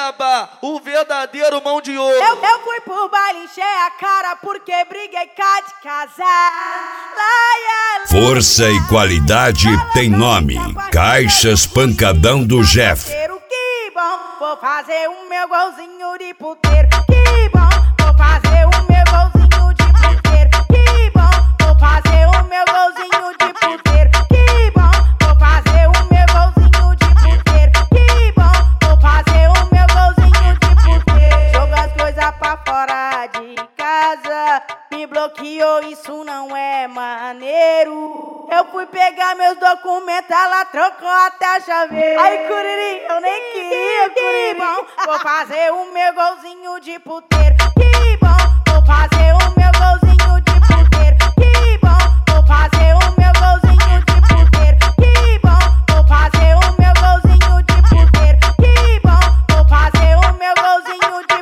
Cuiabá, o verdadeiro mão de ouro. Eu fui pro baile, encher a cara porque briguei cá de casar. Força e qualidade tem nome. Caixas Pancadão do Jeff. Que bom, vou fazer o meu golzinho de puteiro. Que bom, vou fazer o meu golzinho de puteiro. Que bom, vou fazer o meu golzinho de puteiro. Que bom, vou fazer o meu golzinho de puteiro. Que bom, vou fazer o meu golzinho de puteiro. Joga as coisas pra fora de casa, me bloqueou, isso não é maneiro. Eu fui pegar meus documentos, ela trocou até a chaveira. Ai, Curiri, eu nem queria, que bom, vou fazer o meu golzinho de puteiro. Que bom, vou fazer o meu golzinho de puteiro. Que bom, vou fazer o meu golzinho de puteiro. Que bom, vou fazer o meu golzinho de puteiro. Que bom, vou fazer o meu golzinho de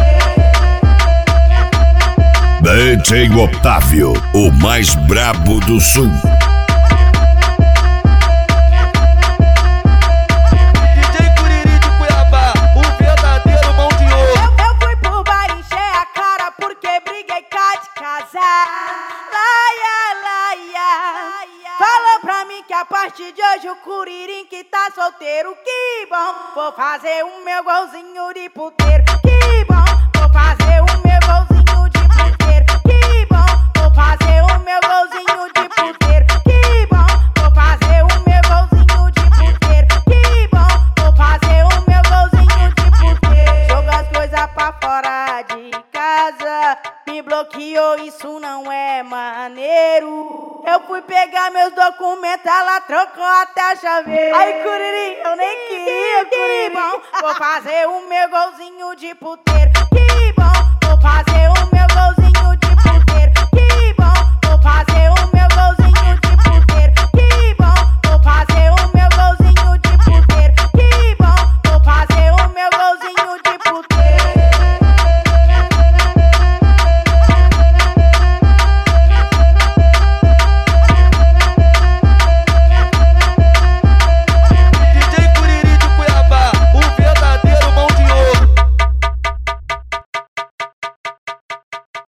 puteiro. DJ Otávio, o mais brabo do sul. DJ Curiri de Cuiabá, o verdadeiro mão de ouro. Eu fui pro baile, encher a cara porque briguei cá de casar. Falou pra mim que a partir de hoje o Curirim que tá solteiro. Que bom, vou fazer o meu golzinho de puteiro. Que bom, vou fazer o meu golzinho de puteiro. Que bom, vou fazer o meu golzinho de puteiro. Que bom, vou fazer o meu golzinho de puteiro. Que bom, vou fazer o meu golzinho de puteiro. Joga as coisas pra fora de casa, me bloqueou, isso não é maneiro. Eu fui pegar meus documentos, ela trocou até a chaveira. Ai, Curiri, eu nem queria, que bom, vou fazer o meu golzinho de puteiro. Que bom, vou fazer o